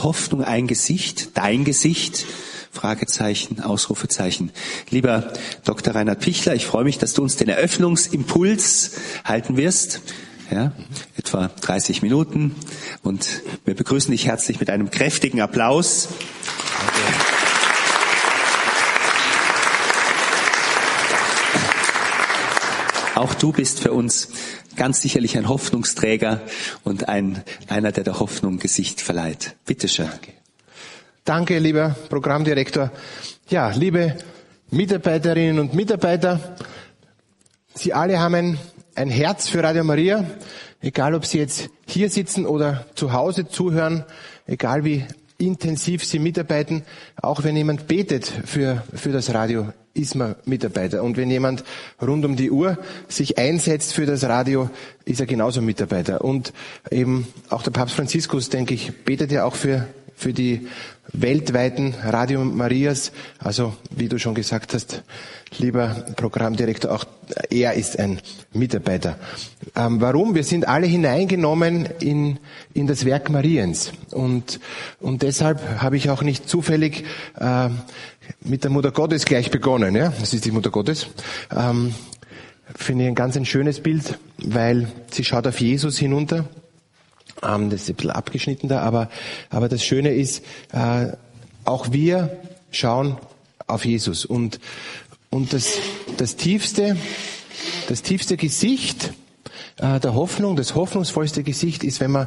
Hoffnung ein Gesicht, dein Gesicht? Fragezeichen, Ausrufezeichen. Lieber Dr. Reinhard Pichler, ich freue mich, dass du uns den Eröffnungsimpuls halten wirst. Ja, etwa 30 Minuten. Und wir begrüßen dich herzlich mit einem kräftigen Applaus. Auch du bist für uns ganz sicherlich ein Hoffnungsträger und einer, der der Hoffnung Gesicht verleiht. Bitte schön. Danke, lieber Programmdirektor. Ja, liebe Mitarbeiterinnen und Mitarbeiter, Sie alle haben ein Herz für Radio Maria, egal ob Sie jetzt hier sitzen oder zu Hause zuhören, egal wie intensiv Sie mitarbeiten, auch wenn jemand betet für das Radio, ist man Mitarbeiter. Und wenn jemand rund um die Uhr sich einsetzt für das Radio, ist er genauso Mitarbeiter. Und eben auch der Papst Franziskus, denke ich, betet ja auch für die weltweiten Radio Marias. Also, wie du schon gesagt hast, lieber Programmdirektor, auch er ist ein Mitarbeiter. Warum? Wir sind alle hineingenommen in das Werk Mariens. Und deshalb habe ich auch nicht zufällig mit der Mutter Gottes gleich begonnen. Ja? Das ist die Mutter Gottes. Finde ich ein ganz schönes Bild, weil sie schaut auf Jesus hinunter. Das ist ein bisschen abgeschnitten da, aber das Schöne ist, auch wir schauen auf Jesus. Und das tiefste Gesicht der Hoffnung, das hoffnungsvollste Gesicht ist, wenn wir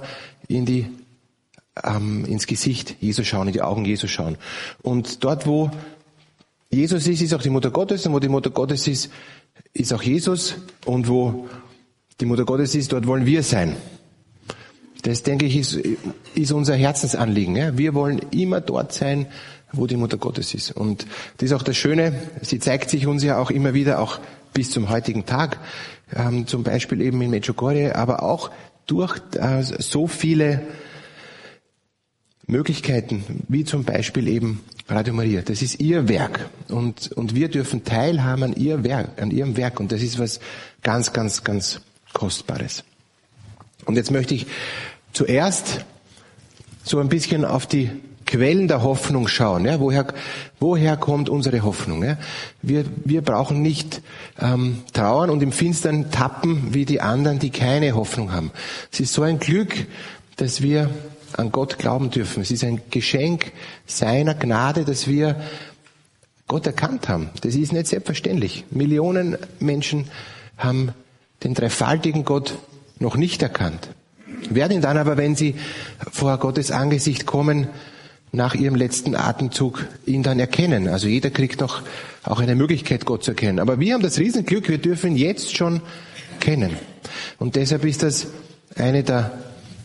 ins Gesicht Jesu schauen, in die Augen Jesu schauen. Und dort, wo Jesus ist auch die Mutter Gottes, und wo die Mutter Gottes ist auch Jesus, und wo die Mutter Gottes ist, dort wollen wir sein. Das, denke ich, ist unser Herzensanliegen. Ja? Wir wollen immer dort sein, wo die Mutter Gottes ist. Und das ist auch das Schöne, sie zeigt sich uns ja auch immer wieder, auch bis zum heutigen Tag, zum Beispiel eben in Medjugorje, aber auch durch so viele Möglichkeiten, wie zum Beispiel eben Radio Maria. Das ist ihr Werk. Und wir dürfen teilhaben an ihrem Werk. Und das ist was ganz, ganz, ganz Kostbares. Und jetzt möchte ich zuerst so ein bisschen auf die Quellen der Hoffnung schauen. Ja? Woher kommt unsere Hoffnung? Ja? Wir brauchen nicht trauern und im Finstern tappen wie die anderen, die keine Hoffnung haben. Es ist so ein Glück, dass wir an Gott glauben dürfen. Es ist ein Geschenk seiner Gnade, dass wir Gott erkannt haben. Das ist nicht selbstverständlich. Millionen Menschen haben den dreifaltigen Gott noch nicht erkannt. Werden ihn dann aber, wenn sie vor Gottes Angesicht kommen, nach ihrem letzten Atemzug ihn dann erkennen. Also jeder kriegt noch auch eine Möglichkeit, Gott zu erkennen. Aber wir haben das Riesenglück, wir dürfen ihn jetzt schon kennen. Und deshalb ist das eine der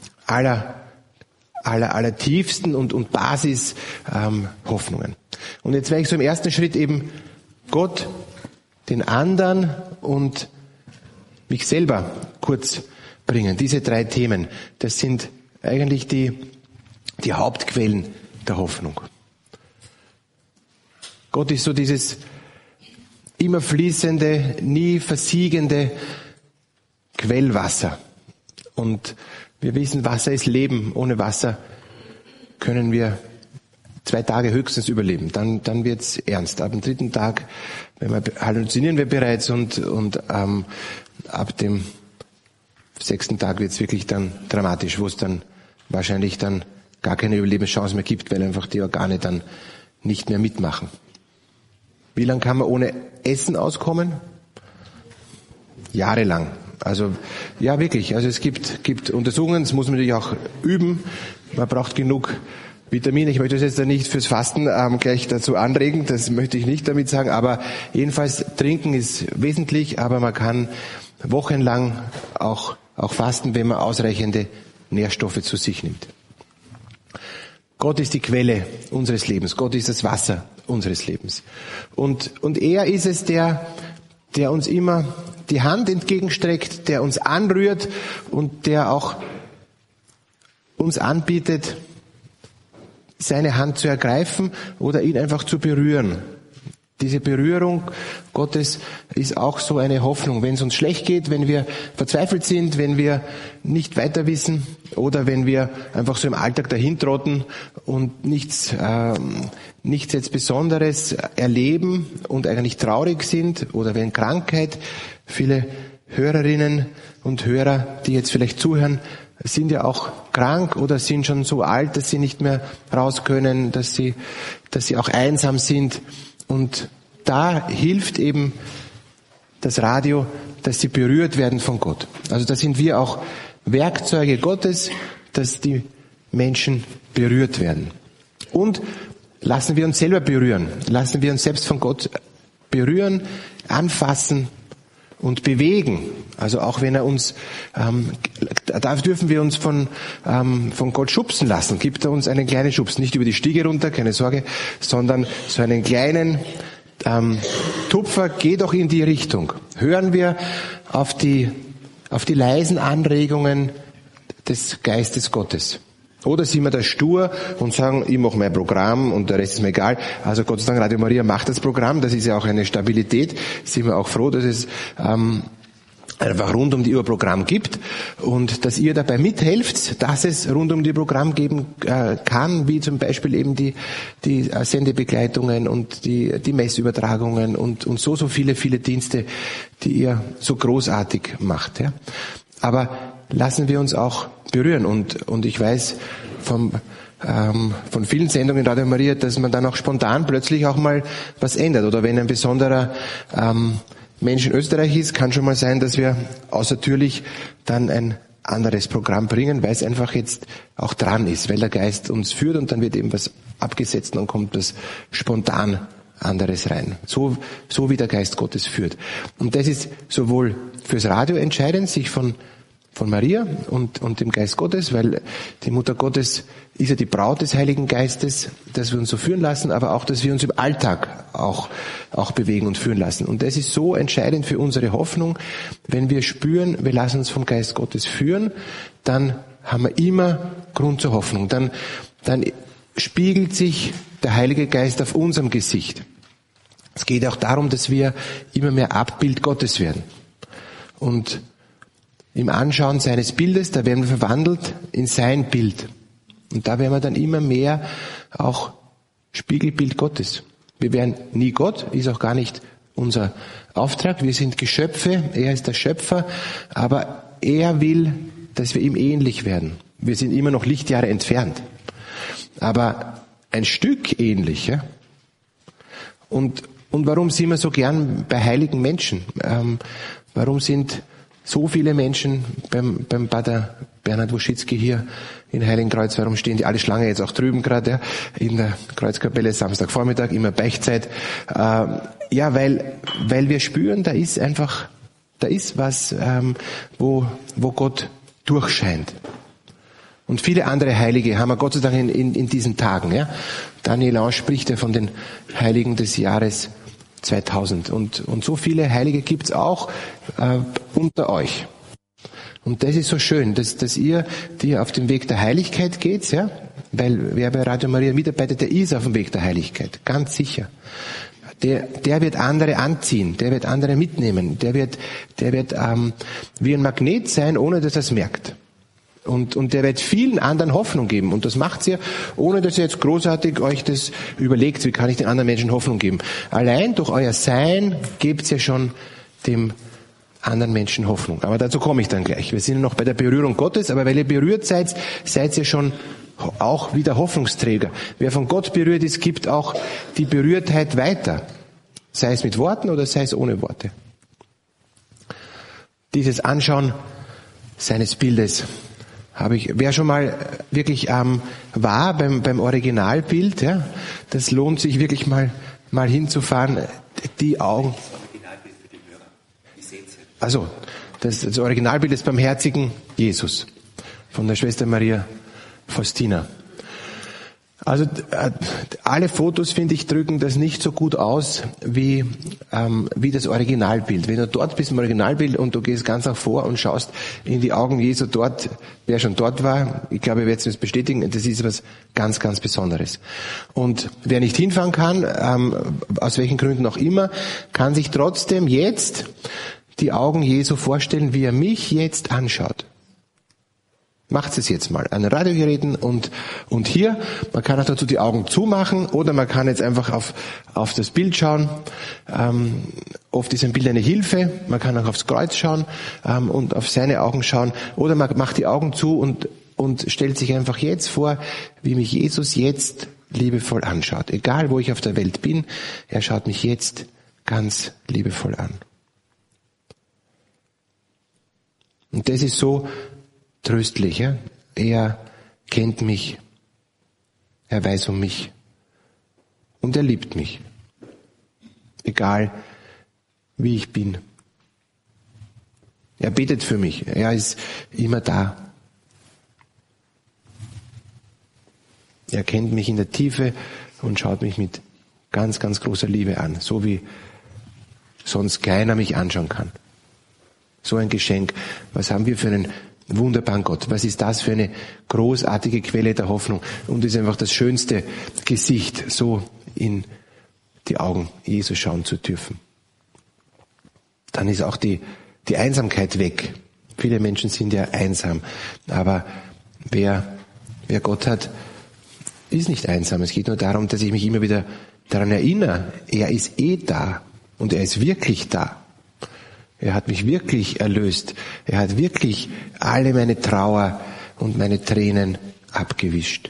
aller tiefsten und Basis Hoffnungen. Und jetzt werde ich so im ersten Schritt eben Gott, den anderen und mich selber kurz bringen. Diese 3 Themen, das sind eigentlich die Hauptquellen der Hoffnung. Gott ist so dieses immer fließende, nie versiegende Quellwasser. Und wir wissen, Wasser ist Leben. Ohne Wasser können wir 2 Tage höchstens überleben. Dann wird's ernst. Ab dem 3. Tag, halluzinieren wir bereits und ab dem 6. Tag wird's wirklich dann dramatisch, wo es dann wahrscheinlich dann gar keine Überlebenschance mehr gibt, weil einfach die Organe dann nicht mehr mitmachen. Wie lange kann man ohne Essen auskommen? Jahrelang. Also ja, wirklich. Also es gibt Untersuchungen, das muss man natürlich auch üben. Man braucht genug Vitamine. Ich möchte das jetzt nicht fürs Fasten gleich dazu anregen, das möchte ich nicht damit sagen, aber jedenfalls trinken ist wesentlich, aber man kann wochenlang auch fasten, wenn man ausreichende Nährstoffe zu sich nimmt. Gott ist die Quelle unseres Lebens. Gott ist das Wasser unseres Lebens. Und er ist es, der uns immer die Hand entgegenstreckt, der uns anrührt und der auch uns anbietet, seine Hand zu ergreifen oder ihn einfach zu berühren. Diese Berührung Gottes ist auch so eine Hoffnung. Wenn es uns schlecht geht, wenn wir verzweifelt sind, wenn wir nicht weiter wissen oder wenn wir einfach so im Alltag dahintrotten und nichts jetzt Besonderes erleben und eigentlich traurig sind oder wenn Krankheit, viele Hörerinnen und Hörer, die jetzt vielleicht zuhören, sind ja auch krank oder sind schon so alt, dass sie nicht mehr raus können, dass sie auch einsam sind. Und da hilft eben das Radio, dass sie berührt werden von Gott. Also da sind wir auch Werkzeuge Gottes, dass die Menschen berührt werden. Und lassen wir uns selber berühren. Lassen wir uns selbst von Gott berühren, anfassen und bewegen. Also auch wenn er uns, da dürfen wir uns von Gott schubsen lassen. Gibt er uns einen kleinen Schubs, nicht über die Stiege runter, keine Sorge, sondern so einen kleinen Tupfer, geh doch in die Richtung. Hören wir auf die leisen Anregungen des Geistes Gottes. Oder sind wir da stur und sagen, ich mache mein Programm und der Rest ist mir egal. Also Gott sei Dank, Radio Maria macht das Programm, das ist ja auch eine Stabilität. Sind wir auch froh, dass es einfach rund um die Uhr Programm gibt und dass ihr dabei mithelft, dass es rund um die Programm geben kann, wie zum Beispiel eben die Sendebegleitungen und die Messübertragungen und so viele Dienste, die ihr so großartig macht. Ja. Aber lassen wir uns auch berühren und ich weiß von vielen Sendungen in Radio Maria, dass man dann auch spontan plötzlich auch mal was ändert oder wenn ein besonderer Mensch in Österreich ist, kann schon mal sein, dass wir außertürlich dann ein anderes Programm bringen, weil es einfach jetzt auch dran ist, weil der Geist uns führt und dann wird eben was abgesetzt und dann kommt das spontan anderes rein. So wie der Geist Gottes führt. Und das ist sowohl fürs Radio entscheidend, sich von Maria und dem Geist Gottes, weil die Mutter Gottes ist ja die Braut des Heiligen Geistes, dass wir uns so führen lassen, aber auch, dass wir uns im Alltag auch bewegen und führen lassen. Und das ist so entscheidend für unsere Hoffnung. Wenn wir spüren, wir lassen uns vom Geist Gottes führen, dann haben wir immer Grund zur Hoffnung. Dann spiegelt sich der Heilige Geist auf unserem Gesicht. Es geht auch darum, dass wir immer mehr Abbild Gottes werden. Und im Anschauen seines Bildes, da werden wir verwandelt in sein Bild. Und da werden wir dann immer mehr auch Spiegelbild Gottes. Wir werden nie Gott, ist auch gar nicht unser Auftrag. Wir sind Geschöpfe, er ist der Schöpfer, aber er will, dass wir ihm ähnlich werden. Wir sind immer noch Lichtjahre entfernt, aber ein Stück ähnlich. Ja? Und warum sind wir so gern bei heiligen Menschen? Warum sind so viele Menschen beim Pater Bernhard Woschitzki hier in Heiligenkreuz, warum stehen die alle Schlange jetzt auch drüben gerade, ja, in der Kreuzkapelle Samstagvormittag, immer Beichtzeit? Ja, weil wir spüren, da ist was, wo Gott durchscheint. Und viele andere Heilige haben wir Gott sei Dank in diesen Tagen. Ja. Daniel Ange spricht ja von den Heiligen des Jahres 2000 und so viele Heilige gibt's auch unter euch. Und das ist so schön, dass ihr, die auf dem Weg der Heiligkeit geht, ja, weil wer bei Radio Maria mitarbeitet, der ist auf dem Weg der Heiligkeit, ganz sicher. Der wird andere anziehen, der wird andere mitnehmen, der wird wie ein Magnet sein, ohne dass er es merkt. Und der wird vielen anderen Hoffnung geben. Und das macht ihr, ohne dass ihr jetzt großartig euch das überlegt, wie kann ich den anderen Menschen Hoffnung geben. Allein durch euer Sein gebt ihr schon dem anderen Menschen Hoffnung. Aber dazu komme ich dann gleich. Wir sind noch bei der Berührung Gottes, aber weil ihr berührt seid ihr schon auch wieder Hoffnungsträger. Wer von Gott berührt ist, gibt auch die Berührtheit weiter. Sei es mit Worten oder sei es ohne Worte. Dieses Anschauen seines Bildes wer schon mal wirklich war beim Originalbild, ja, das lohnt sich wirklich mal hinzufahren, die Augen. Das Originalbild für die Hörer, die sehen Sie. Also, das Originalbild des barmherzigen Jesus von der Schwester Maria Faustina. Also alle Fotos, finde ich, drücken das nicht so gut aus wie das Originalbild. Wenn du dort bist im Originalbild und du gehst ganz nach vor und schaust in die Augen Jesu dort, wer schon dort war, ich glaube, ihr werdet es bestätigen, das ist was ganz, ganz Besonderes. Und wer nicht hinfahren kann, aus welchen Gründen auch immer, kann sich trotzdem jetzt die Augen Jesu vorstellen, wie er mich jetzt anschaut. Macht es jetzt mal an Radiogeräten und hier. Man kann auch dazu die Augen zumachen oder man kann jetzt einfach auf das Bild schauen. Oft ist ein Bild eine Hilfe. Man kann auch aufs Kreuz schauen und auf seine Augen schauen. Oder man macht die Augen zu und stellt sich einfach jetzt vor, wie mich Jesus jetzt liebevoll anschaut. Egal, wo ich auf der Welt bin, er schaut mich jetzt ganz liebevoll an. Und das ist so tröstlich. Ja? Er kennt mich, er weiß um mich und er liebt mich, egal wie ich bin. Er betet für mich, er ist immer da. Er kennt mich in der Tiefe und schaut mich mit ganz, ganz großer Liebe an, so wie sonst keiner mich anschauen kann. So ein Geschenk. Was haben wir für einen wunderbaren Gott? Was ist das für eine großartige Quelle der Hoffnung? Und es ist einfach das schönste Gesicht, so in die Augen Jesu schauen zu dürfen. Dann ist auch die Einsamkeit weg. Viele Menschen sind ja einsam. Aber wer Gott hat, ist nicht einsam. Es geht nur darum, dass ich mich immer wieder daran erinnere, er ist da und er ist wirklich da. Er hat mich wirklich erlöst. Er hat wirklich alle meine Trauer und meine Tränen abgewischt.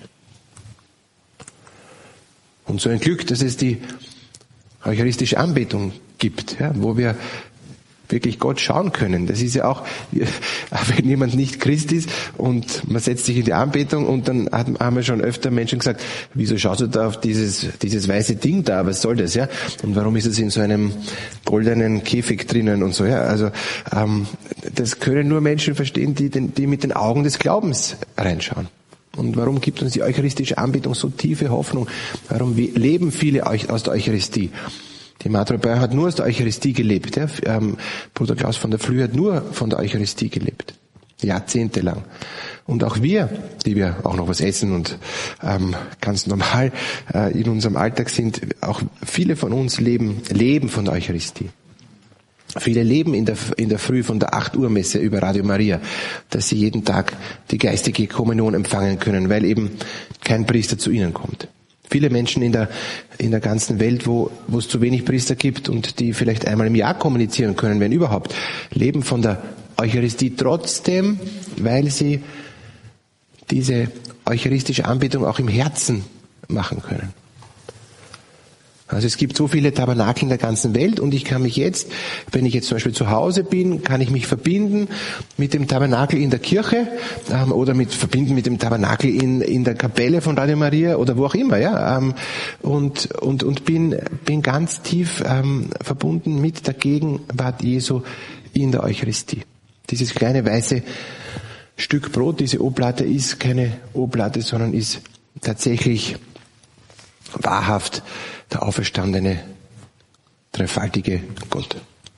Und so ein Glück, dass es die eucharistische Anbetung gibt, ja, wo wir wirklich Gott schauen können. Das ist ja auch, wenn jemand nicht Christ ist und man setzt sich in die Anbetung und dann haben wir schon öfter Menschen gesagt, wieso schaust du da auf dieses weiße Ding da, was soll das, ja? Und warum ist es in so einem goldenen Käfig drinnen und so, ja? Also, das können nur Menschen verstehen, die mit den Augen des Glaubens reinschauen. Und warum gibt uns die eucharistische Anbetung so tiefe Hoffnung? Warum leben viele aus der Eucharistie? Die Madre Bayer hat nur aus der Eucharistie gelebt. Ja? Bruder Klaus von der Flüe hat nur von der Eucharistie gelebt. Jahrzehntelang. Und auch wir, die wir auch noch was essen und ganz normal in unserem Alltag sind, auch viele von uns leben von der Eucharistie. Viele leben in der Früh von der 8 Uhr Messe über Radio Maria, dass sie jeden Tag die geistige Kommunion empfangen können, weil eben kein Priester zu ihnen kommt. Viele Menschen in der ganzen Welt, wo es zu wenig Priester gibt und die vielleicht einmal im Jahr kommunizieren können, wenn überhaupt, leben von der Eucharistie trotzdem, weil sie diese eucharistische Anbetung auch im Herzen machen können. Also es gibt so viele Tabernakel in der ganzen Welt und ich kann mich jetzt, wenn ich jetzt zum Beispiel zu Hause bin, kann ich mich verbinden mit dem Tabernakel in der Kirche oder verbinden mit dem Tabernakel in der Kapelle von Radio Maria oder wo auch immer, ja, und bin ganz tief verbunden mit der Gegenwart Jesu in der Eucharistie. Dieses kleine weiße Stück Brot, diese Oblate ist keine Oblate, sondern ist tatsächlich wahrhaft der auferstandene, dreifaltige Gott.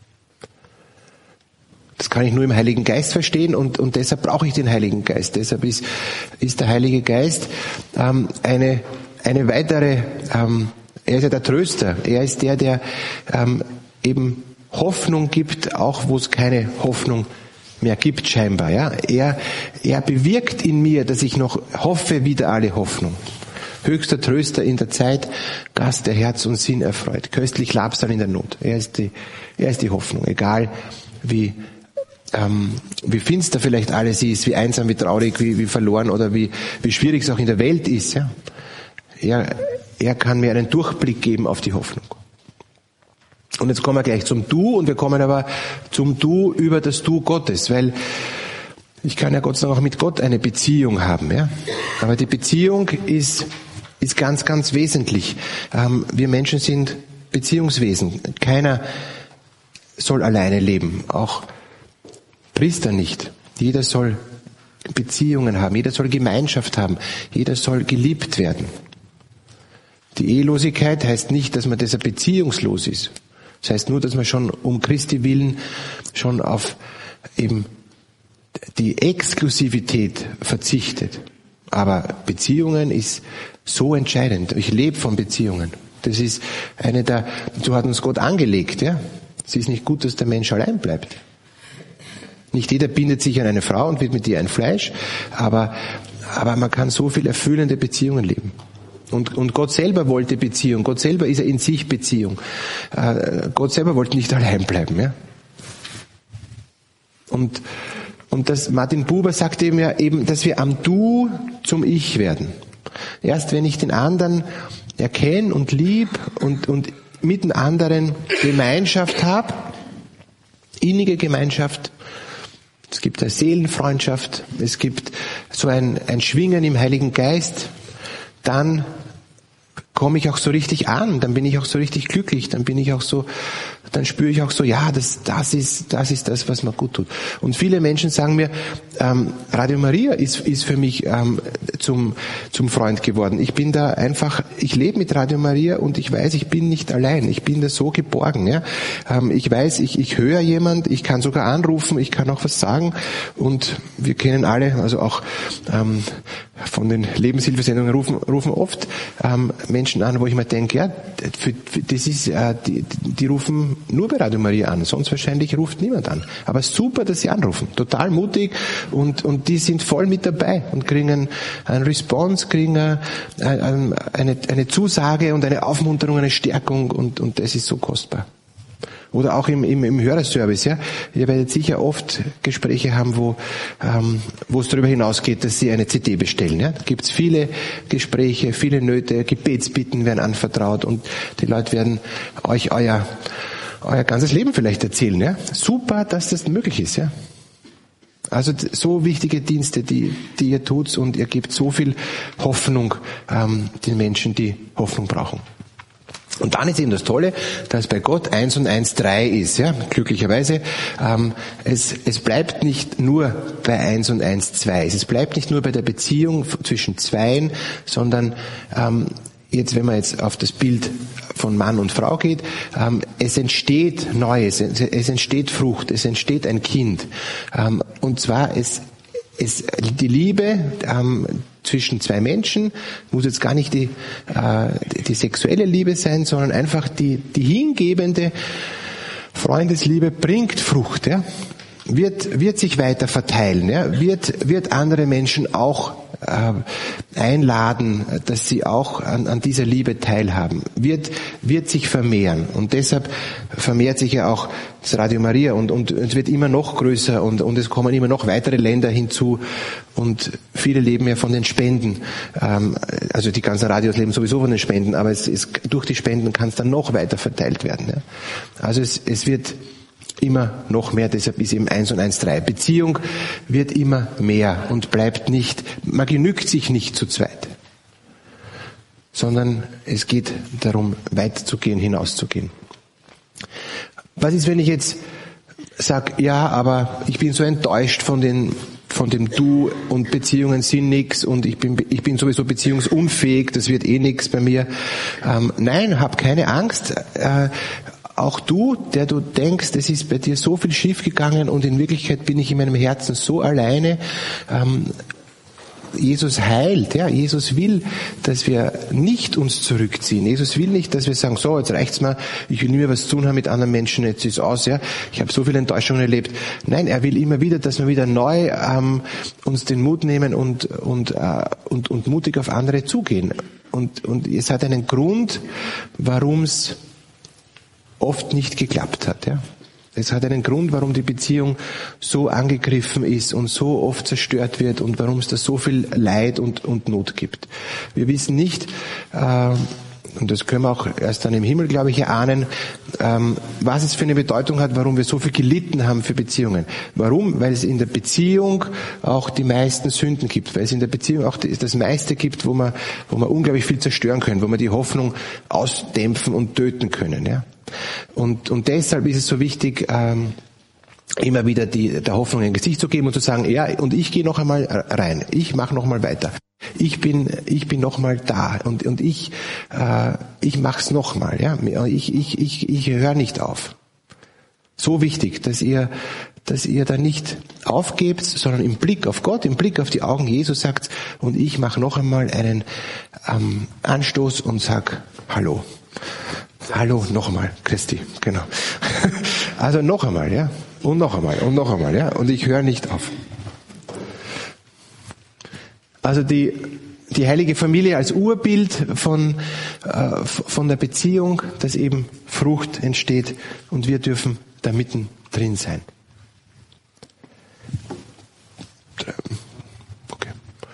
Das kann ich nur im Heiligen Geist verstehen und deshalb brauche ich den Heiligen Geist. Deshalb ist der Heilige Geist eine weitere, er ist ja der Tröster. Er ist der eben Hoffnung gibt, auch wo es keine Hoffnung mehr gibt scheinbar. Ja, er bewirkt in mir, dass ich noch hoffe wider alle Hoffnung. Höchster Tröster in der Zeit, Gast, der Herz und Sinn erfreut. Köstlich Labsal in der Not. Er ist die Hoffnung. Egal wie finster vielleicht alles ist, wie einsam, wie traurig, wie verloren oder wie schwierig es auch in der Welt ist. Ja. Er kann mir einen Durchblick geben auf die Hoffnung. Und jetzt kommen wir gleich zum Du und wir kommen aber zum Du über das Du Gottes, weil ich kann ja Gott sei Dank auch mit Gott eine Beziehung haben. Ja. Aber die Beziehung ist ganz, ganz wesentlich. Wir Menschen sind Beziehungswesen. Keiner soll alleine leben, auch Priester nicht. Jeder soll Beziehungen haben, jeder soll Gemeinschaft haben, jeder soll geliebt werden. Die Ehelosigkeit heißt nicht, dass man deshalb beziehungslos ist. Das heißt nur, dass man schon um Christi willen schon auf eben die Exklusivität verzichtet. Aber Beziehungen ist so entscheidend. Ich lebe von Beziehungen. Das ist so hat uns Gott angelegt, ja. Es ist nicht gut, dass der Mensch allein bleibt. Nicht jeder bindet sich an eine Frau und wird mit ihr ein Fleisch, aber man kann so viel erfüllende Beziehungen leben. Und Gott selber wollte Beziehung. Gott selber ist ja in sich Beziehung. Gott selber wollte nicht allein bleiben, ja. Und das Martin Buber sagt eben, dass wir am Du zum Ich werden. Erst wenn ich den anderen erkenne und lieb und mit den anderen Gemeinschaft habe, innige Gemeinschaft, es gibt eine Seelenfreundschaft, es gibt so ein Schwingen im Heiligen Geist, dann komme ich auch so richtig an, dann bin ich auch so richtig glücklich, dann spüre ich auch so, ja, das ist das, was mir gut tut. Und viele Menschen sagen mir, Radio Maria ist für mich zum Freund geworden. Ich bin da einfach, ich lebe mit Radio Maria und ich weiß, ich bin nicht allein. Ich bin da so geborgen. Ja? Ich weiß, ich höre jemand, ich kann sogar anrufen, ich kann auch was sagen. Und wir kennen alle, also auch von den Lebenshilfesendungen rufen oft Menschen an, wo ich mir denke, ja, das ist, die rufen nur bei Radio Maria an, sonst wahrscheinlich ruft niemand an. Aber super, dass sie anrufen, total mutig und die sind voll mit dabei und kriegen einen Response, kriegen eine Zusage und eine Aufmunterung, eine Stärkung und das ist so kostbar. Oder auch im Hörerservice, ja. Ihr werdet sicher oft Gespräche haben, wo es darüber hinausgeht, dass Sie eine CD bestellen, ja. Da gibt's viele Gespräche, viele Nöte, Gebetsbitten werden anvertraut und die Leute werden euch euer ganzes Leben vielleicht erzählen, ja. Super, dass das möglich ist, ja. Also so wichtige Dienste, die ihr tut und ihr gebt so viel Hoffnung den Menschen, die Hoffnung brauchen. Und dann ist eben das Tolle, dass bei Gott 1 und 1 3 ist, ja, glücklicherweise. Es bleibt nicht nur bei 1 und 1 2. Es bleibt nicht nur bei der Beziehung zwischen Zweien, sondern wenn man jetzt auf das Bild von Mann und Frau geht, es entsteht Neues, es entsteht Frucht, es entsteht ein Kind. Und zwar die Liebe zwischen zwei Menschen muss jetzt gar nicht die sexuelle Liebe sein, sondern einfach die hingebende Freundesliebe bringt Frucht, ja? Wird sich weiter verteilen, ja? Wird andere Menschen auch einladen, dass sie auch an dieser Liebe teilhaben, wird sich vermehren und deshalb vermehrt sich ja auch das Radio Maria und es wird immer noch größer und es kommen immer noch weitere Länder hinzu und viele leben ja von den Spenden, also die ganzen Radios leben sowieso von den Spenden, aber durch die Spenden kann es dann noch weiter verteilt werden. Ja? Also es wird immer noch mehr, deshalb ist eben 1 und 1 3. Beziehung wird immer mehr und bleibt nicht, man genügt sich nicht zu zweit, sondern es geht darum, weiterzugehen, hinauszugehen. Was ist, wenn ich jetzt sage, ja, aber ich bin so enttäuscht von dem Du und Beziehungen sind nix und ich bin sowieso beziehungsunfähig, das wird eh nix bei mir. Nein, hab keine Angst. Auch du, der du denkst, es ist bei dir so viel schiefgegangen und in Wirklichkeit bin ich in meinem Herzen so alleine. Jesus heilt, ja. Jesus will, dass wir nicht uns zurückziehen. Jesus will nicht, dass wir sagen, so, jetzt reicht's mir, ich will nie mehr was zu tun haben mit anderen Menschen, jetzt ist aus, ja. Ich habe so viele Enttäuschungen erlebt. Nein, er will immer wieder, dass wir wieder neu uns den Mut nehmen und mutig auf andere zugehen. Und es hat einen Grund, warum es oft nicht geklappt hat, ja. Es hat einen Grund, warum die Beziehung so angegriffen ist und so oft zerstört wird und warum es da so viel Leid und Not gibt. Wir wissen nicht, und das können wir auch erst dann im Himmel, glaube ich, erahnen, was es für eine Bedeutung hat, warum wir so viel gelitten haben für Beziehungen. Warum? Weil es in der Beziehung auch die meisten Sünden gibt, weil es in der Beziehung auch das meiste gibt, wo wir unglaublich viel zerstören können, wo wir die Hoffnung ausdämpfen und töten können, ja. Und deshalb ist es so wichtig, immer wieder der Hoffnung ein Gesicht zu geben und zu sagen, ja, und ich gehe noch einmal rein, ich mache noch mal weiter. ich bin nochmal da und ich mach's nochmal, ja. Ich höre nicht auf. So wichtig, dass ihr da nicht aufgebt, sondern im Blick auf Gott, im Blick auf die Augen Jesu sagt, und ich mache noch einmal einen Anstoß und sag Hallo. Hallo, noch einmal, Christi, genau. Also noch einmal, ja. Und noch einmal, ja. Und ich höre nicht auf. Also die heilige Familie als Urbild von der Beziehung, dass eben Frucht entsteht und wir dürfen da mitten drin sein. Okay.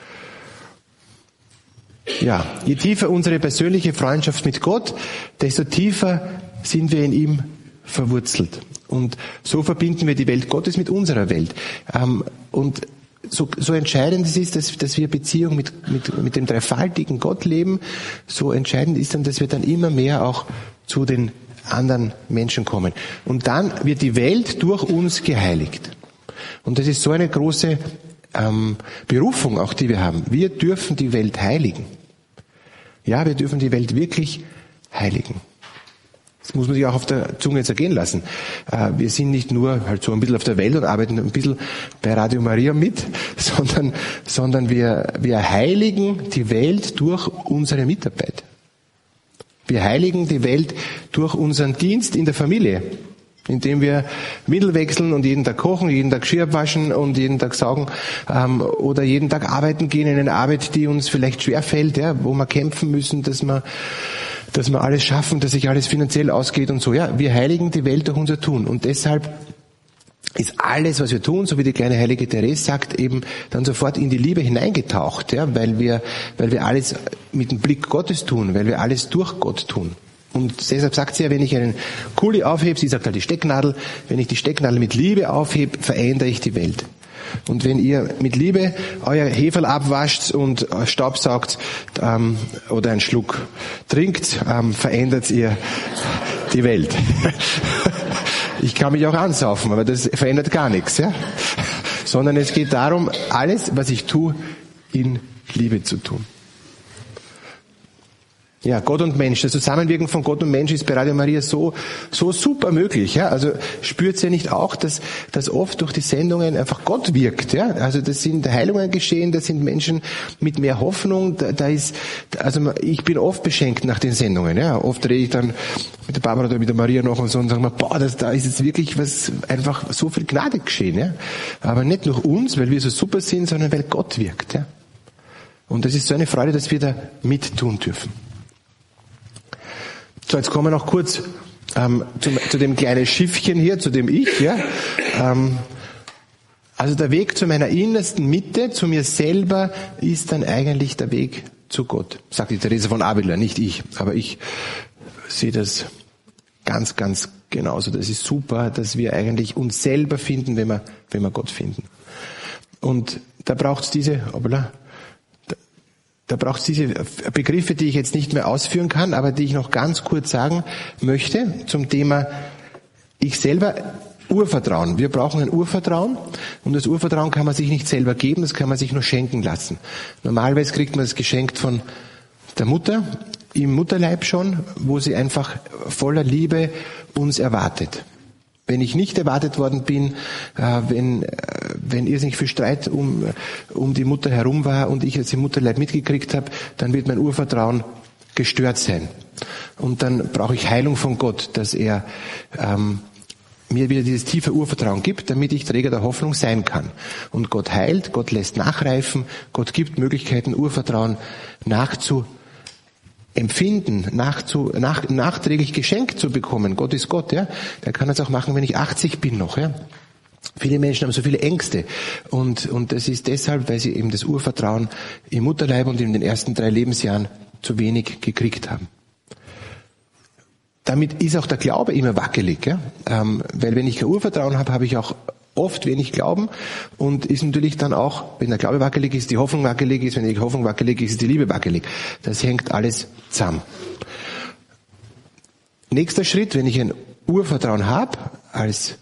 Ja, je tiefer unsere persönliche Freundschaft mit Gott, desto tiefer sind wir in ihm verwurzelt. Und so verbinden wir die Welt Gottes mit unserer Welt. Und so entscheidend es ist, dass wir Beziehung mit dem dreifaltigen Gott leben, so entscheidend ist dann, dass wir dann immer mehr auch zu den anderen Menschen kommen. Und dann wird die Welt durch uns geheiligt. Und das ist so eine große Berufung auch, die wir haben. Wir dürfen die Welt heiligen. Ja, wir dürfen die Welt wirklich heiligen. Das muss man sich auch auf der Zunge zergehen lassen. Wir sind nicht nur halt so ein bisschen auf der Welt und arbeiten ein bisschen bei Radio Maria mit, sondern wir heiligen die Welt durch unsere Mitarbeit. Wir heiligen die Welt durch unseren Dienst in der Familie, indem wir Mittel wechseln und jeden Tag kochen, jeden Tag Geschirr waschen und jeden Tag saugen oder jeden Tag arbeiten gehen in eine Arbeit, die uns vielleicht schwerfällt, ja, wo wir kämpfen müssen, dass wir alles schaffen, dass sich alles finanziell ausgeht und so. Ja, wir heiligen die Welt durch unser Tun. Und deshalb ist alles, was wir tun, so wie die kleine heilige Therese sagt, eben dann sofort in die Liebe hineingetaucht, ja, weil wir alles mit dem Blick Gottes tun, weil wir alles durch Gott tun. Und deshalb sagt sie ja, wenn ich einen Kuli aufhebe, sie sagt halt die Stecknadel, wenn ich die Stecknadel mit Liebe aufhebe, verändere ich die Welt. Und wenn ihr mit Liebe euer Heferl abwascht und staubsaugt oder einen Schluck trinkt, verändert ihr die Welt. Ich kann mich auch ansaufen, aber das verändert gar nichts, ja? Sondern es geht darum, alles, was ich tue, in Liebe zu tun. Ja, Gott und Mensch, das Zusammenwirken von Gott und Mensch ist bei Radio Maria so super möglich, ja. Also spürt ihr nicht auch, dass oft durch die Sendungen einfach Gott wirkt, ja. Also das sind Heilungen geschehen, das sind Menschen mit mehr Hoffnung, also ich bin oft beschenkt nach den Sendungen, ja. Oft rede ich dann mit der Barbara oder mit der Maria noch und so und sagen wir, da ist jetzt wirklich was, einfach so viel Gnade geschehen, ja. Aber nicht durch uns, weil wir so super sind, sondern weil Gott wirkt, ja. Und das ist so eine Freude, dass wir da mittun dürfen. So, jetzt kommen wir noch kurz zu dem kleinen Schiffchen hier, zu dem Ich. Ja. Also der Weg zu meiner innersten Mitte, zu mir selber, ist dann eigentlich der Weg zu Gott. Sagt die Therese von Avila, nicht ich. Aber ich sehe das ganz, ganz genauso. Das ist super, dass wir eigentlich uns selber finden, wenn wir Gott finden. Und da braucht es diese Begriffe, die ich jetzt nicht mehr ausführen kann, aber die ich noch ganz kurz sagen möchte zum Thema ich selber, Urvertrauen. Wir brauchen ein Urvertrauen und das Urvertrauen kann man sich nicht selber geben, das kann man sich nur schenken lassen. Normalerweise kriegt man das geschenkt von der Mutter, im Mutterleib schon, wo sie einfach voller Liebe uns erwartet. Wenn ich nicht erwartet worden bin, wenn irrsinnig viel Streit um die Mutter herum war und ich jetzt im Mutterleib mitgekriegt habe, dann wird mein Urvertrauen gestört sein. Und dann brauche ich Heilung von Gott, dass er mir wieder dieses tiefe Urvertrauen gibt, damit ich Träger der Hoffnung sein kann. Und Gott heilt, Gott lässt nachreifen, Gott gibt Möglichkeiten, Urvertrauen empfinden, nachträglich geschenkt zu bekommen. Gott ist Gott, ja. Der kann das auch machen, wenn ich 80 bin noch, ja. Viele Menschen haben so viele Ängste. Und das ist deshalb, weil sie eben das Urvertrauen im Mutterleib und in den ersten 3 Lebensjahren zu wenig gekriegt haben. Damit ist auch der Glaube immer wackelig, ja. Weil wenn ich kein Urvertrauen habe, habe ich auch oft wenig Glauben und ist natürlich dann auch, wenn der Glaube wackelig ist, die Hoffnung wackelig ist, wenn die Hoffnung wackelig ist, ist die Liebe wackelig. Das hängt alles zusammen. Nächster Schritt, wenn ich ein Urvertrauen habe als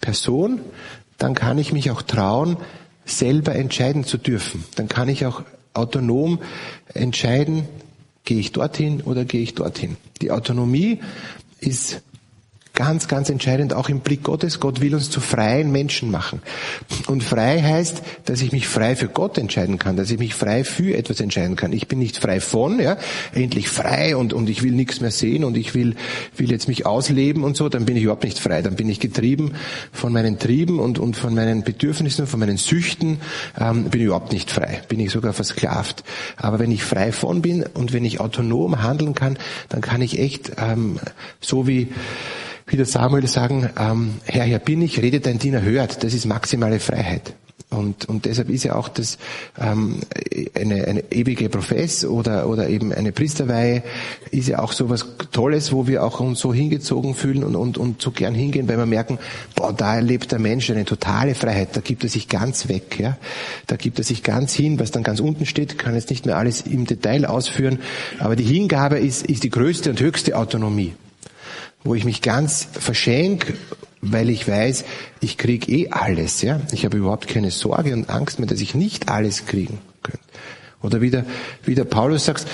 Person, dann kann ich mich auch trauen, selber entscheiden zu dürfen. Dann kann ich auch autonom entscheiden, gehe ich dorthin oder gehe ich dorthin. Die Autonomie ist ganz, ganz entscheidend, auch im Blick Gottes. Gott will uns zu freien Menschen machen. Und frei heißt, dass ich mich frei für Gott entscheiden kann, dass ich mich frei für etwas entscheiden kann. Ich bin nicht frei von, endlich frei und ich will nichts mehr sehen und ich will jetzt mich ausleben und so, dann bin ich überhaupt nicht frei. Dann bin ich getrieben von meinen Trieben und von meinen Bedürfnissen, von meinen Süchten, bin ich überhaupt nicht frei. Bin ich sogar versklavt. Aber wenn ich frei von bin und wenn ich autonom handeln kann, dann kann ich echt, so wie der Samuel sagen, Herr, hier bin ich, rede dein Diener hört. Das ist maximale Freiheit. Und deshalb ist ja auch das eine ewige Profess oder eben eine Priesterweihe ist ja auch so was Tolles, wo wir auch uns so hingezogen fühlen und so gern hingehen, weil wir merken, da erlebt der Mensch eine totale Freiheit. Da gibt er sich ganz weg, ja. Da gibt er sich ganz hin, was dann ganz unten steht, kann jetzt nicht mehr alles im Detail ausführen, aber die Hingabe ist die größte und höchste Autonomie, wo ich mich ganz verschenke, weil ich weiß, ich kriege alles, ja. Ich habe überhaupt keine Sorge und Angst mehr, dass ich nicht alles kriegen könnte. Oder wie der Paulus sagt,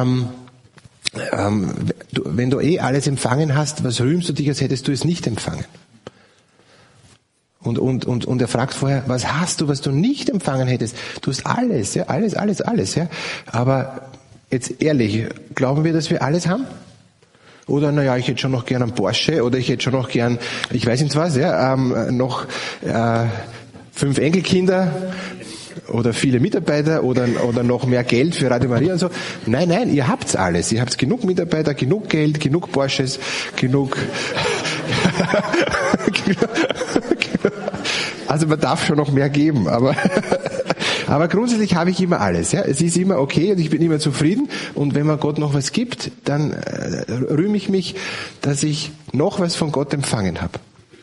wenn du alles empfangen hast, was rühmst du dich, als hättest du es nicht empfangen? Und er fragt vorher, was hast du, was du nicht empfangen hättest? Du hast alles, ja, alles, ja. Aber jetzt ehrlich, glauben wir, dass wir alles haben? Oder, ich hätte schon noch gern einen Porsche, oder ich hätte schon noch gern, ich weiß nicht was, noch 5 Enkelkinder, oder viele Mitarbeiter, oder noch mehr Geld für Radio Maria und so. Nein, ihr habt's alles. Ihr habt genug Mitarbeiter, genug Geld, genug Porsches, genug, also man darf schon noch mehr geben, aber grundsätzlich habe ich immer alles. Ja. Es ist immer okay und ich bin immer zufrieden. Und wenn mir Gott noch was gibt, dann rühme ich mich, dass ich noch was von Gott empfangen habe.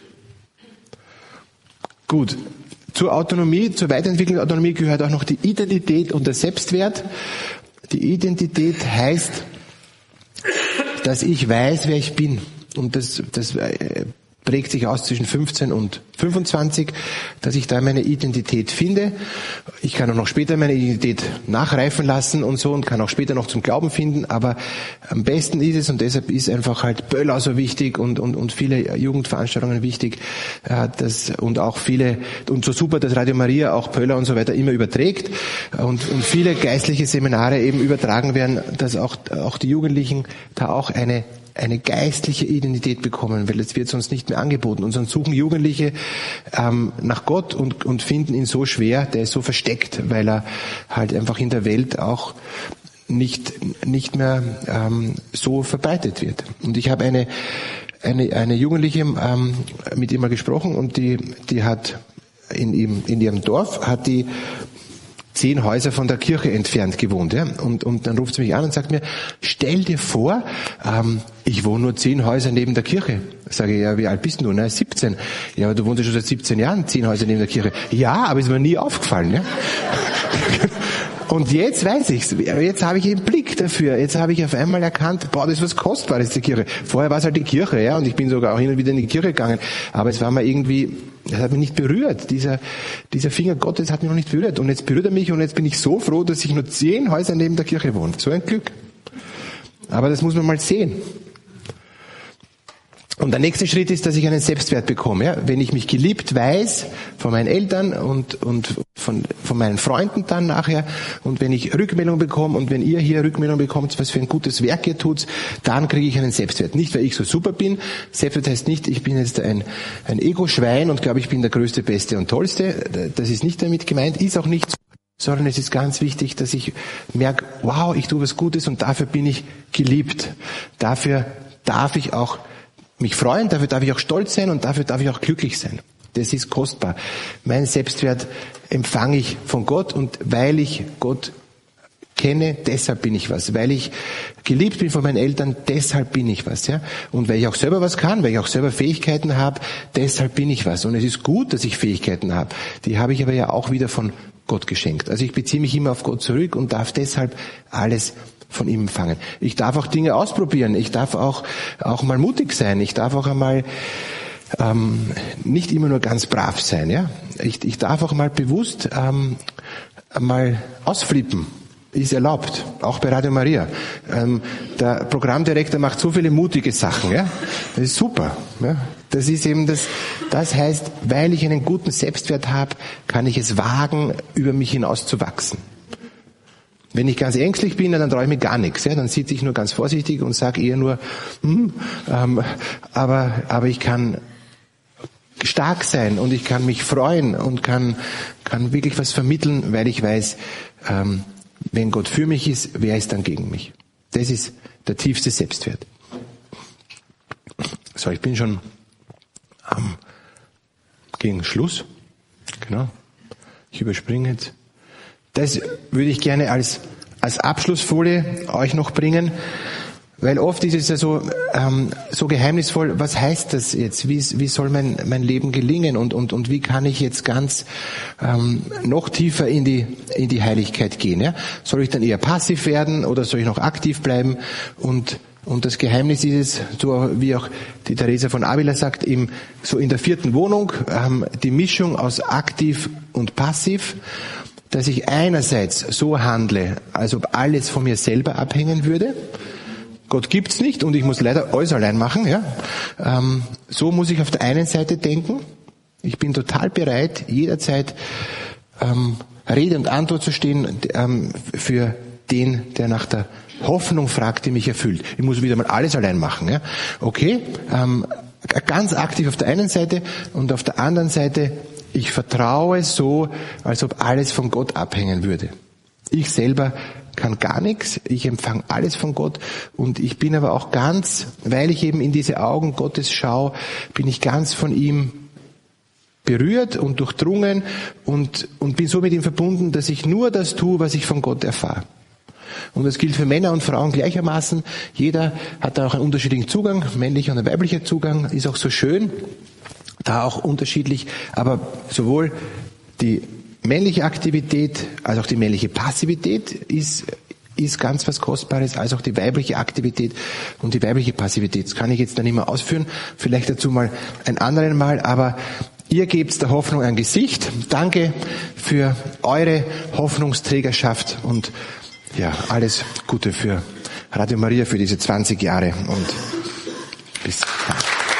Gut. Zur Autonomie, zur Weiterentwicklung der Autonomie gehört auch noch die Identität und der Selbstwert. Die Identität heißt, dass ich weiß, wer ich bin. Und das prägt sich aus zwischen 15 und 25, dass ich da meine Identität finde. Ich kann auch noch später meine Identität nachreifen lassen und so und kann auch später noch zum Glauben finden, aber am besten ist es, und deshalb ist einfach halt Böller so wichtig und viele Jugendveranstaltungen wichtig, und auch viele, und so super, dass Radio Maria auch Böller und so weiter immer überträgt und viele geistliche Seminare eben übertragen werden, dass auch die Jugendlichen da auch eine geistliche Identität bekommen, weil das wird sonst nicht mehr angeboten. Und sonst suchen Jugendliche nach Gott und finden ihn so schwer, der ist so versteckt, weil er halt einfach in der Welt auch nicht mehr so verbreitet wird. Und ich habe eine Jugendliche mit ihr mal gesprochen und die hat in ihrem Dorf hat die 10 Häuser von der Kirche entfernt gewohnt, ja. Und dann ruft sie mich an und sagt mir, stell dir vor, ich wohne nur 10 Häuser neben der Kirche. Sage ich, ja, wie alt bist du? 17. Ja, aber du wohnst ja schon seit 17 Jahren 10 Häuser neben der Kirche. Ja, aber ist mir nie aufgefallen, ja. Und jetzt weiß ich's. Jetzt habe ich einen Blick dafür. Jetzt habe ich auf einmal erkannt, das ist was Kostbares, die Kirche. Vorher war es halt die Kirche, ja, und ich bin sogar auch hin und wieder in die Kirche gegangen. Aber es war mal irgendwie, das hat mich nicht berührt. Dieser Finger Gottes hat mich noch nicht berührt. Und jetzt berührt er mich und jetzt bin ich so froh, dass ich nur 10 Häuser neben der Kirche wohne. So ein Glück. Aber das muss man mal sehen. Und der nächste Schritt ist, dass ich einen Selbstwert bekomme. Ja? Wenn ich mich geliebt weiß von meinen Eltern und von meinen Freunden dann nachher, und wenn ich Rückmeldung bekomme und wenn ihr hier Rückmeldung bekommt, was für ein gutes Werk ihr tut, dann kriege ich einen Selbstwert. Nicht, weil ich so super bin. Selbstwert heißt nicht, ich bin jetzt ein Ego-Schwein und glaube, ich bin der Größte, Beste und Tollste. Das ist nicht damit gemeint, ist auch nicht so. Sondern es ist ganz wichtig, dass ich merke, wow, ich tue was Gutes und dafür bin ich geliebt. Dafür darf ich auch mich freuen, dafür darf ich auch stolz sein und dafür darf ich auch glücklich sein. Das ist kostbar. Mein Selbstwert empfange ich von Gott und weil ich Gott kenne, deshalb bin ich was. Weil ich geliebt bin von meinen Eltern, deshalb bin ich was. Ja? Und weil ich auch selber was kann, weil ich auch selber Fähigkeiten habe, deshalb bin ich was. Und es ist gut, dass ich Fähigkeiten habe. Die habe ich aber ja auch wieder von Gott geschenkt. Also ich beziehe mich immer auf Gott zurück und darf deshalb alles von ihm empfangen. Ich darf auch Dinge ausprobieren. Ich darf auch mal mutig sein. Ich darf auch einmal nicht immer nur ganz brav sein. Ja, ich darf auch mal bewusst mal ausflippen. ist erlaubt, auch bei Radio Maria. Der Programmdirektor macht so viele mutige Sachen, ja. Das ist super. Ja. Das ist eben das heißt, weil ich einen guten Selbstwert habe, kann ich es wagen, über mich hinaus zu wachsen. Wenn ich ganz ängstlich bin, dann traue ich mir gar nichts. Ja. Dann sitze ich nur ganz vorsichtig und sage eher nur, aber ich kann stark sein und ich kann mich freuen und kann wirklich was vermitteln, weil ich weiß, wenn Gott für mich ist, wer ist dann gegen mich? Das ist der tiefste Selbstwert. So, ich bin schon gegen Schluss. Genau. Ich überspringe jetzt. Das würde ich gerne als Abschlussfolie euch noch bringen, weil oft ist es ja so geheimnisvoll. Was heißt das jetzt? Wie soll mein Leben gelingen und wie kann ich jetzt ganz noch tiefer in die Heiligkeit gehen? Ja? Soll ich dann eher passiv werden oder soll ich noch aktiv bleiben? Und das Geheimnis ist es, so wie auch die Teresa von Avila sagt, so in der 4. Wohnung, die Mischung aus aktiv und passiv, dass ich einerseits so handle, als ob alles von mir selber abhängen würde. Gott gibt's nicht und ich muss leider alles allein machen. Ja? So muss ich auf der einen Seite denken. Ich bin total bereit, jederzeit Rede und Antwort zu stehen für den, der nach der Hoffnung fragt, die mich erfüllt. Ich muss wieder mal alles allein machen. Ja? Okay, ganz aktiv auf der einen Seite und auf der anderen Seite, ich vertraue so, als ob alles von Gott abhängen würde. Ich selber kann gar nichts, ich empfange alles von Gott und ich bin aber auch ganz, weil ich eben in diese Augen Gottes schaue, bin ich ganz von ihm berührt und durchdrungen und bin so mit ihm verbunden, dass ich nur das tue, was ich von Gott erfahre. Und das gilt für Männer und Frauen gleichermaßen. Jeder hat da auch einen unterschiedlichen Zugang, männlicher und weiblicher Zugang, ist auch so schön, da auch unterschiedlich, aber sowohl die männliche Aktivität als auch die männliche Passivität ist ganz was Kostbares, als auch die weibliche Aktivität und die weibliche Passivität. Das kann ich jetzt dann nicht mehr ausführen, vielleicht dazu mal ein anderes Mal, aber ihr gebt der Hoffnung ein Gesicht. Danke für eure Hoffnungsträgerschaft und ja, alles Gute für Radio Maria für diese 20 Jahre und bis dann.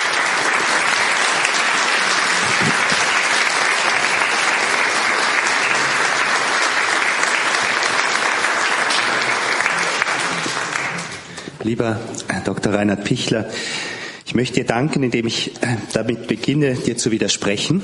Lieber Dr. Reinhard Pichler, ich möchte dir danken, indem ich damit beginne, dir zu widersprechen.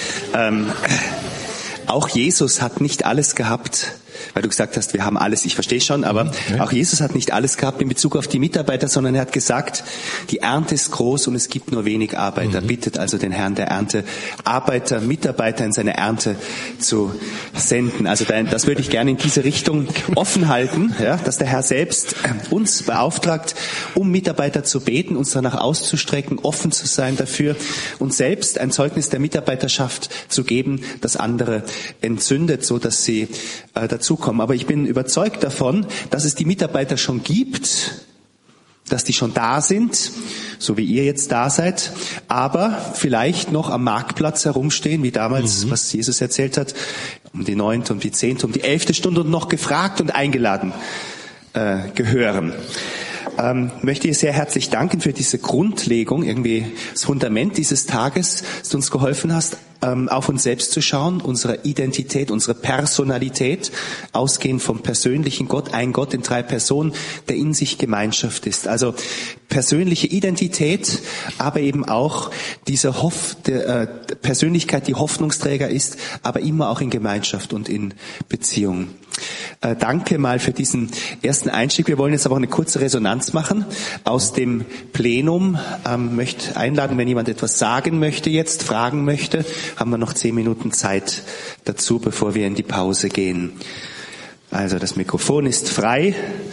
Auch Jesus hat nicht alles gehabt, weil du gesagt hast, wir haben alles, ich verstehe schon, aber auch Jesus hat nicht alles gehabt in Bezug auf die Mitarbeiter, sondern er hat gesagt, die Ernte ist groß und es gibt nur wenig Arbeiter. Bittet also den Herrn der Ernte, Mitarbeiter in seine Ernte zu senden. Also das würde ich gerne in diese Richtung offen halten, ja, dass der Herr selbst uns beauftragt, um Mitarbeiter zu beten, uns danach auszustrecken, offen zu sein dafür und selbst ein Zeugnis der Mitarbeiterschaft zu geben, das andere entzündet, so dass sie dazukommen. Aber ich bin überzeugt davon, dass es die Mitarbeiter schon gibt, dass die schon da sind, so wie ihr jetzt da seid, aber vielleicht noch am Marktplatz herumstehen, wie damals, was Jesus erzählt hat, um die 9., um die 10., um die 11. Stunde und noch gefragt und eingeladen gehören. Möchte ich sehr herzlich danken für diese Grundlegung, irgendwie das Fundament dieses Tages, dass du uns geholfen hast, auf uns selbst zu schauen, unsere Identität, unsere Personalität, ausgehend vom persönlichen Gott, ein Gott in 3 Personen, der in sich Gemeinschaft ist. Also persönliche Identität, aber eben auch diese Persönlichkeit, die Hoffnungsträger ist, aber immer auch in Gemeinschaft und in Beziehung. Danke mal für diesen ersten Einstieg. Wir wollen jetzt aber auch eine kurze Resonanz machen aus dem Plenum. Möchte einladen, wenn jemand etwas sagen möchte jetzt, fragen möchte, haben wir noch 10 Minuten Zeit dazu, bevor wir in die Pause gehen. Also das Mikrofon ist frei.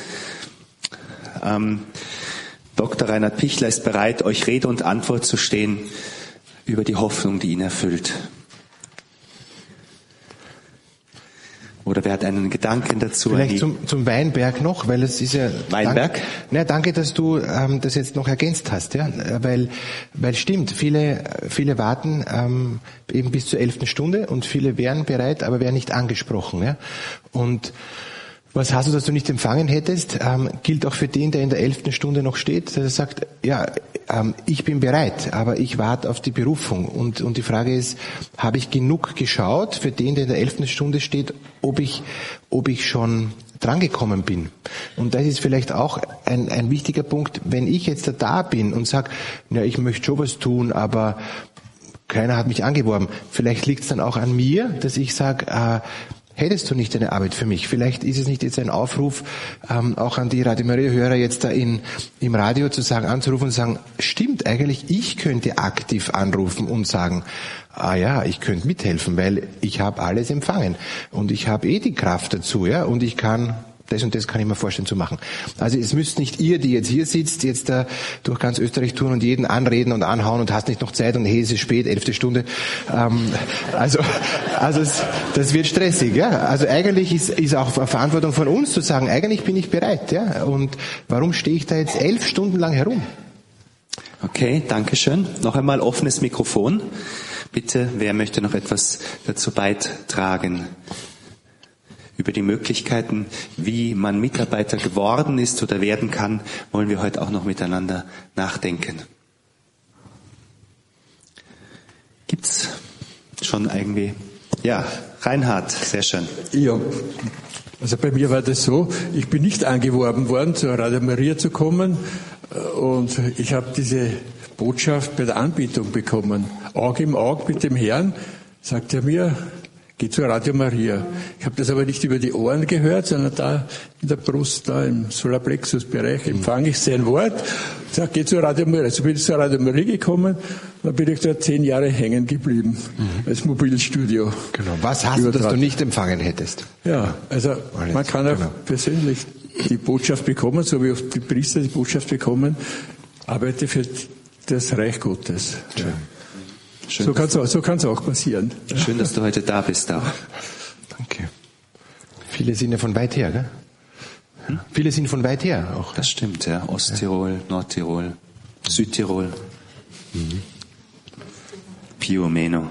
Dr. Reinhard Pichler ist bereit, euch Rede und Antwort zu stehen über die Hoffnung, die ihn erfüllt. Oder wer hat einen Gedanken dazu? Vielleicht zum Weinberg noch, weil es ist ja... Weinberg? Danke, dass du das jetzt noch ergänzt hast, ja, weil stimmt, viele warten eben bis zur 11. Stunde und viele wären bereit, aber wären nicht angesprochen, ja. Und Was hast du, dass du nicht empfangen hättest, gilt auch für den, der in der 11. Stunde noch steht, der sagt, ja, ich bin bereit, aber ich warte auf die Berufung. Und die Frage ist, habe ich genug geschaut für den, der in der 11. Stunde steht, ob ich schon drangekommen bin? Und das ist vielleicht auch ein wichtiger Punkt, wenn ich jetzt da bin und sage, ja, ich möchte schon was tun, aber keiner hat mich angeworben. Vielleicht liegt es dann auch an mir, dass ich sage, hättest du nicht eine Arbeit für mich? Vielleicht ist es nicht jetzt ein Aufruf, auch an die Radio Maria-Hörer jetzt da im Radio zu sagen, anzurufen und sagen, stimmt eigentlich, ich könnte aktiv anrufen und sagen, ja, ich könnte mithelfen, weil ich habe alles empfangen und ich habe die Kraft dazu, ja, und ich kann das und das kann ich mir vorstellen zu machen. Also es müsst nicht ihr, die jetzt hier sitzt, jetzt durch ganz Österreich tun und jeden anreden und anhauen und hast nicht noch Zeit und hey, es ist spät, 11. Stunde. Also das wird stressig, ja. Also eigentlich ist auch eine Verantwortung von uns zu sagen, eigentlich bin ich bereit, ja. Und warum stehe ich da jetzt 11 Stunden lang herum? Okay, danke schön. Noch einmal offenes Mikrofon. Bitte, wer möchte noch etwas dazu beitragen? Über die Möglichkeiten, wie man Mitarbeiter geworden ist oder werden kann, wollen wir heute auch noch miteinander nachdenken. Gibt's schon irgendwie? Ja, Reinhard, sehr schön. Ja, also bei mir war das so, ich bin nicht angeworben worden, zur Radio Maria zu kommen und ich habe diese Botschaft bei der Anbetung bekommen. Auge im Auge mit dem Herrn, sagt er mir, geh zur Radio Maria. Ich habe das aber nicht über die Ohren gehört, sondern da in der Brust, da im Solarplexus-Bereich, empfange ich sein Wort, sage, geh zur Radio Maria. Also bin ich zur Radio Maria gekommen, dann bin ich da 10 Jahre hängen geblieben, als Mobilstudio. Genau. Was hast du, dass du nicht empfangen hättest? Ja, also man kann auch persönlich die Botschaft bekommen, so wie oft die Priester die Botschaft bekommen, arbeite für das Reich Gottes. Ja. Schön, so kann's auch passieren. Schön, dass du heute da bist auch. Danke. Viele sind ja von weit her, gell? Viele sind von weit her auch. Das stimmt, ja. Osttirol, Nordtirol, Südtirol. Più o meno.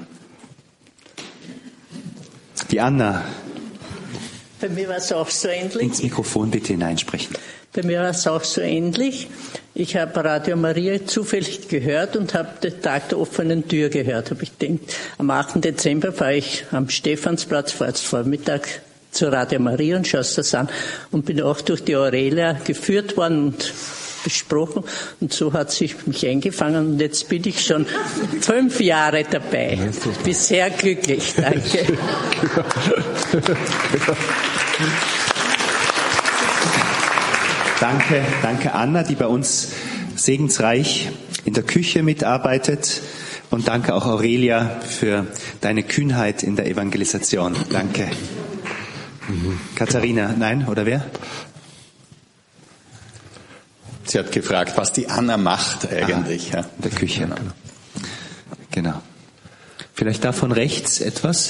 Die Anna. Bei mir war es auch so ähnlich. Ins Mikrofon bitte hineinsprechen. Bei mir war es auch so ähnlich. Ich habe Radio Maria zufällig gehört und habe den Tag der offenen Tür gehört. Habe ich gedacht, am 8. Dezember fahre ich am Stephansplatz Vormittag zur Radio Maria und schaue es das an und bin auch durch die Aurelia geführt worden und besprochen und so hat sich mich eingefangen und jetzt bin ich schon 5 Jahre dabei. Ich bin sehr glücklich, danke. Danke Anna, die bei uns segensreich in der Küche mitarbeitet. Und danke auch Aurelia für deine Kühnheit in der Evangelisation. Danke. Katharina, nein, oder wer? Sie hat gefragt, was die Anna macht eigentlich. Ja. In der Küche. Genau. Vielleicht da von rechts etwas?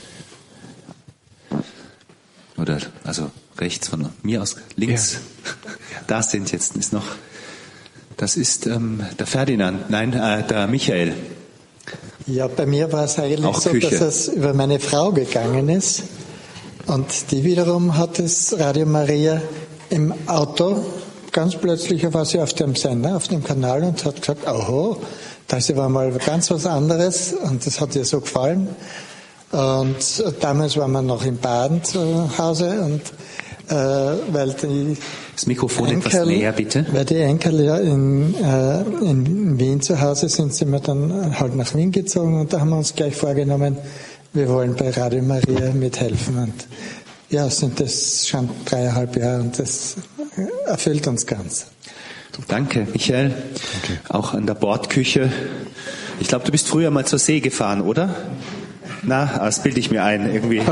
Oder, also rechts von mir aus, links. Ja. Da sind jetzt, das ist der Ferdinand, nein, der Michael. Ja, bei mir war es eigentlich auch so, Küche. dass es über meine Frau gegangen ist. Und die wiederum hat das Radio Maria im Auto, ganz plötzlich war sie auf dem Sender, auf dem Kanal und hat gesagt, oh, das war mal ganz was anderes und das hat ihr so gefallen. Und damals waren wir noch in Baden zu Hause und weil das Mikrofon etwas näher, bitte. Weil die Enkel ja in Wien zu Hause sind wir dann halt nach Wien gezogen und da haben wir uns gleich vorgenommen, wir wollen bei Radio Maria mithelfen. Und ja, sind das schon 3,5 Jahre und das erfüllt uns ganz. Danke, Michael. Okay. Auch an der Bordküche. Ich glaube, du bist früher mal zur See gefahren, oder? Na, das bilde ich mir ein, irgendwie.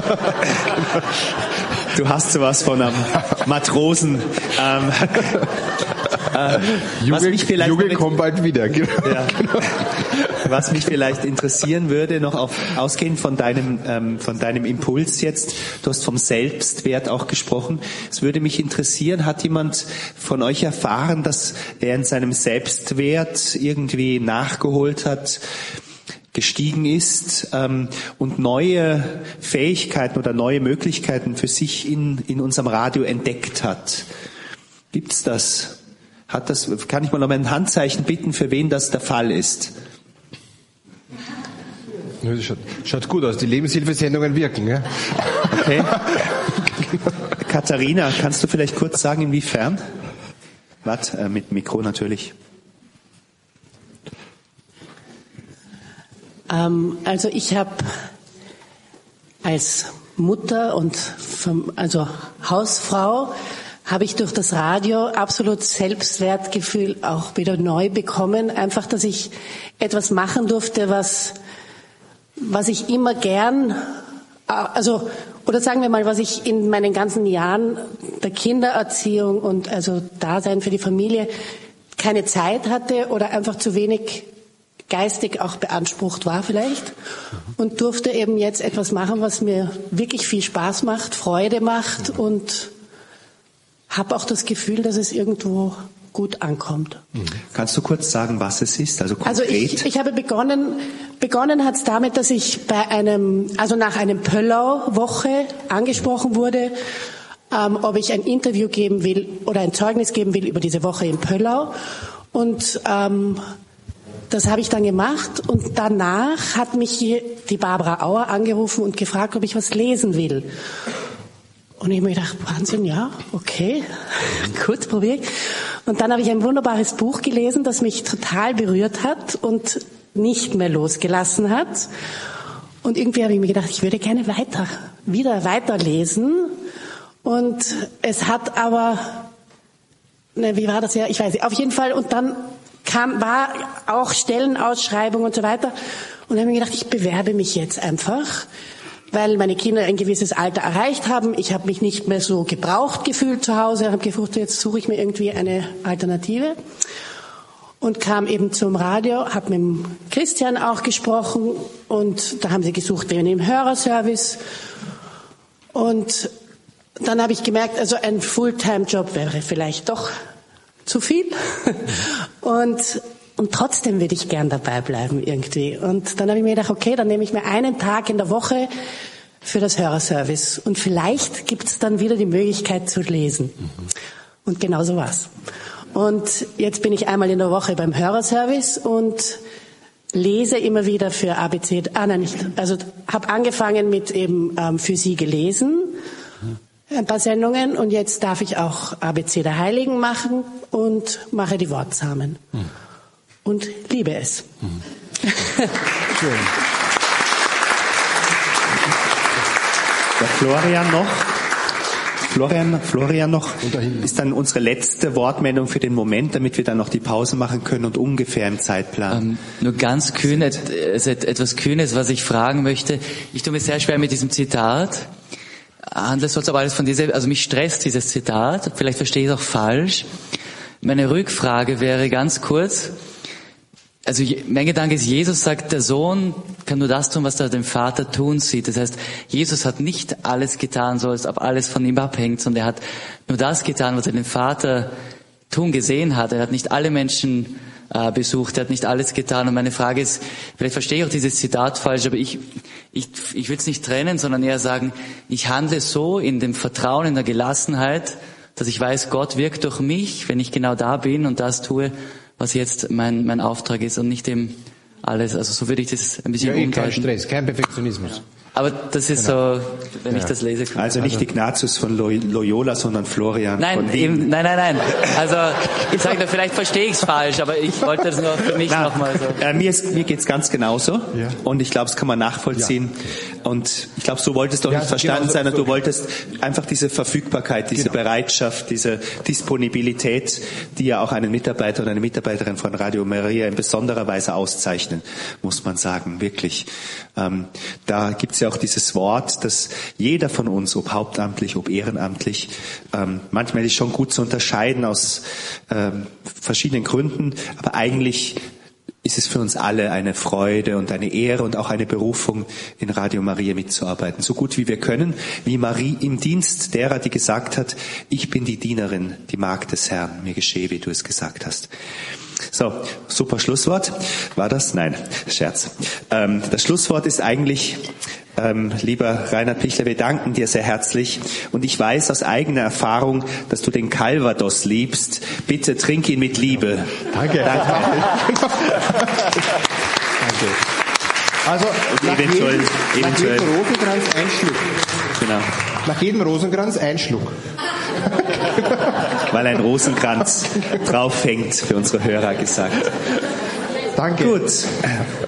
Du hast sowas von einem Matrosen. Junge kommt bald wieder. Ja. Was mich vielleicht interessieren würde, noch ausgehend von deinem Impuls jetzt, du hast vom Selbstwert auch gesprochen. Es würde mich interessieren, hat jemand von euch erfahren, dass er in seinem Selbstwert irgendwie nachgeholt hat, gestiegen ist und neue Fähigkeiten oder neue Möglichkeiten für sich in unserem Radio entdeckt hat. Gibt's das? Kann ich mal um ein Handzeichen bitten, für wen das der Fall ist? Schaut gut aus, die Lebenshilfesendungen wirken. Ja? Okay. Katharina, kannst du vielleicht kurz sagen, inwiefern? Warte, mit Mikro natürlich. Also ich habe als Mutter und also Hausfrau habe ich durch das Radio absolut Selbstwertgefühl auch wieder neu bekommen. Einfach, dass ich etwas machen durfte, was ich immer gern, also, oder sagen wir mal, was ich in meinen ganzen Jahren der Kindererziehung und also Dasein für die Familie keine Zeit hatte oder einfach zu wenig geistig auch beansprucht war vielleicht und durfte eben jetzt etwas machen, was mir wirklich viel Spaß macht, Freude macht und habe auch das Gefühl, dass es irgendwo gut ankommt. Kannst du kurz sagen, was es ist? Also konkret? Also ich habe begonnen hat es damit, dass ich nach einem Pöllau-Woche angesprochen wurde, ob ich ein Interview geben will oder ein Zeugnis geben will über diese Woche in Pöllau und das habe ich dann gemacht und danach hat mich die Barbara Auer angerufen und gefragt, ob ich was lesen will. Und ich habe mir gedacht, Wahnsinn, ja, okay, gut, probiere ich. Und dann habe ich ein wunderbares Buch gelesen, das mich total berührt hat und nicht mehr losgelassen hat. Und irgendwie habe ich mir gedacht, ich würde gerne wieder weiterlesen. Und es hat aber, wie war das ja, ich weiß nicht, auf jeden Fall, und dann war auch Stellenausschreibung und so weiter. Und dann habe ich mir gedacht, ich bewerbe mich jetzt einfach, weil meine Kinder ein gewisses Alter erreicht haben. Ich habe mich nicht mehr so gebraucht gefühlt zu Hause. Ich habe gedacht, jetzt suche ich mir irgendwie eine Alternative. Und kam eben zum Radio, habe mit dem Christian auch gesprochen. Und da haben sie gesucht, wen im Hörerservice. Und dann habe ich gemerkt, also ein Fulltime-Job wäre vielleicht doch zu viel. Und trotzdem würde ich gern dabei bleiben irgendwie. Und dann habe ich mir gedacht, okay, dann nehme ich mir einen Tag in der Woche für das Hörerservice. Und vielleicht gibt es dann wieder die Möglichkeit zu lesen. Und genau so war's. Und jetzt bin ich einmal in der Woche beim Hörerservice und lese immer wieder für ABC. Also habe angefangen mit eben für Sie gelesen, ein paar Sendungen. Und jetzt darf ich auch ABC der Heiligen machen und mache die Wortsamen. Und liebe es. Schön. Der Florian noch ist dann unsere letzte Wortmeldung für den Moment, damit wir dann noch die Pause machen können und ungefähr im Zeitplan. Nur ganz kühn, etwas Kühnes, was ich fragen möchte. Ich tue mir sehr schwer mit diesem Zitat. Handelt es aber alles von also mich stresst dieses Zitat. Vielleicht verstehe ich es auch falsch. Meine Rückfrage wäre ganz kurz. Also mein Gedanke ist, Jesus sagt, der Sohn kann nur das tun, was er den Vater tun sieht. Das heißt, Jesus hat nicht alles getan, so als ob alles von ihm abhängt, sondern er hat nur das getan, was er den Vater tun gesehen hat. Er hat nicht alle Menschen besucht, er hat nicht alles getan. Und meine Frage ist, vielleicht verstehe ich auch dieses Zitat falsch, aber ich will es nicht trennen, sondern eher sagen, ich handle so in dem Vertrauen, in der Gelassenheit, dass ich weiß, Gott wirkt durch mich, wenn ich genau da bin und das tue, was jetzt mein Auftrag ist und nicht eben alles. Also so würde ich das ein bisschen umdeuten. Kein Stress, kein Perfektionismus. Aber das ist so, wenn ich das lese. Also nicht Ignatius von Loyola, sondern Florian von Wien. Nein. Also ich sage nur, vielleicht verstehe ich es falsch, aber ich wollte das nur für mich nochmal so. Mir geht's ganz genauso und ich glaube, das kann man nachvollziehen. Ja. Und ich glaube, so wolltest du auch nicht verstanden sein. Und du wolltest einfach diese Verfügbarkeit, diese Bereitschaft, diese Disponibilität, die ja auch einen Mitarbeiter oder eine Mitarbeiterin von Radio Maria in besonderer Weise auszeichnen, muss man sagen, wirklich. Da gibt's ja auch dieses Wort, dass jeder von uns, ob hauptamtlich, ob ehrenamtlich, manchmal ist schon gut zu unterscheiden aus verschiedenen Gründen, aber eigentlich ist es für uns alle eine Freude und eine Ehre und auch eine Berufung, in Radio Maria mitzuarbeiten. So gut wie wir können, wie Marie im Dienst derer, die gesagt hat, ich bin die Dienerin, die Magd des Herrn, mir geschehe, wie du es gesagt hast. So, super Schlusswort. War das? Nein, Scherz. Das Schlusswort ist eigentlich, lieber Reinhard Pichler, wir danken dir sehr herzlich. Und ich weiß aus eigener Erfahrung, dass du den Calvados liebst. Bitte trink ihn mit Liebe. Danke. Danke. Also, nach jedem Rosenkranz ein Schluck. Genau. Nach jedem Rosenkranz ein Schluck. Weil ein Rosenkranz drauf hängt, für unsere Hörer gesagt. Danke. Gut.